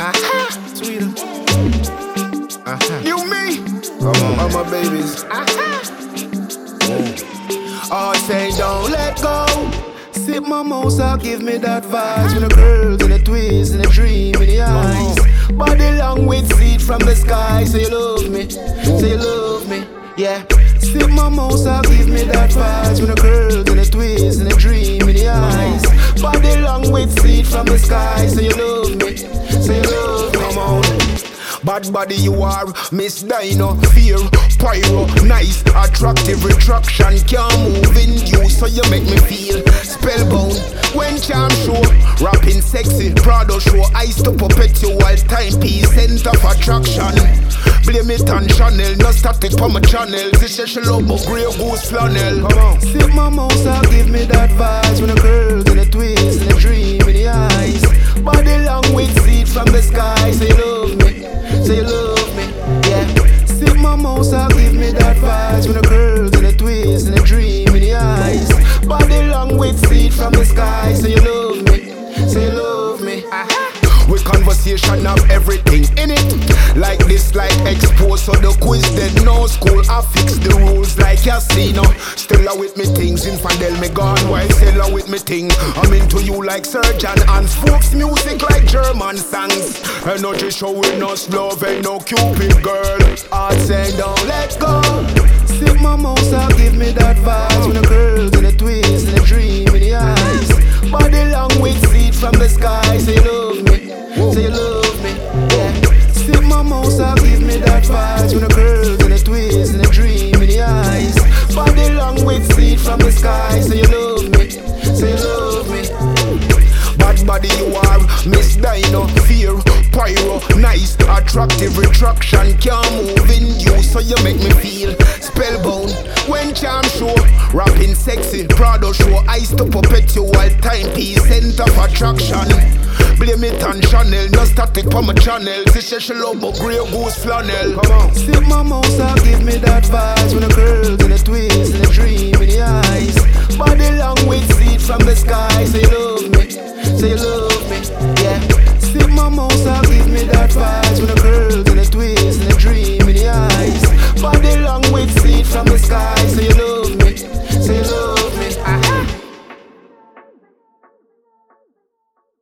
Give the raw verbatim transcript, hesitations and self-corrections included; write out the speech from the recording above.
Aha, sweeter. Aha. You me, Come on, all my babies. aha. All say don't let go. Sip my mimosa, give me that vibes. With the girls and the twist and the dream in the eyes. Body long with seed from the sky. Say you love me, say you love me, yeah. Sip my mimosa, give me that vibes. With the girls and the twist and the dream in the eyes. Body long with seed from the sky. Say you love me, say you love me. Come on. Bad body you are, Miss Dino, fear, pyro, nice, attractive, retraction, can't move in you, so you make me feel spellbound. When charm show, rapping sexy, Prado show, eyes to perpetual timepiece, center of attraction. Blame it on Chanel, no static on my channel. This is she love my grey goose flannel. Come on. Sip my mimosa, give me that vibes. When the girls and the twist and the dream in the eyes. Body long with seed from the sky. Say you love me, say you love me, yeah. Sip my mimosa, give me that vibes. When the girls and the twist and the dream in the eyes. Body long with seed from the sky. Say you love me, say you love me. Aha. With conversation of everything in it. Like this, like exposed, so the quiz dead. No school, I fix the rules like casino. Still a with me things, infidel me gone while still a with me thing. I'm into you like surgeon and folks music like German songs. Energy showing us love and no cupid girl. Heart say don't let go. Sip my mimosa, give me that vibes. When the girls and the twist and the dream in the eyes. Body long with seed from the sky. Say you love me, say you love me, yeah. Sip my mimosa, give me that vibes. When the girls and the twist and the dream in the eyes. Body long with seed from the sky. Say you love me, say you love me. Bad body you are, Miss Dino, fear, pyro, nice, attractive, retraction, can't move in you, so you make me feel spellbound. When charm show, rapping sexy, Prado show, eyes to perpetual timepiece, center of attraction. Blame it on Chanel, no static on my channel. This is she love my grey goose flannel. Come on. Sip my mimosa, give me that vibes.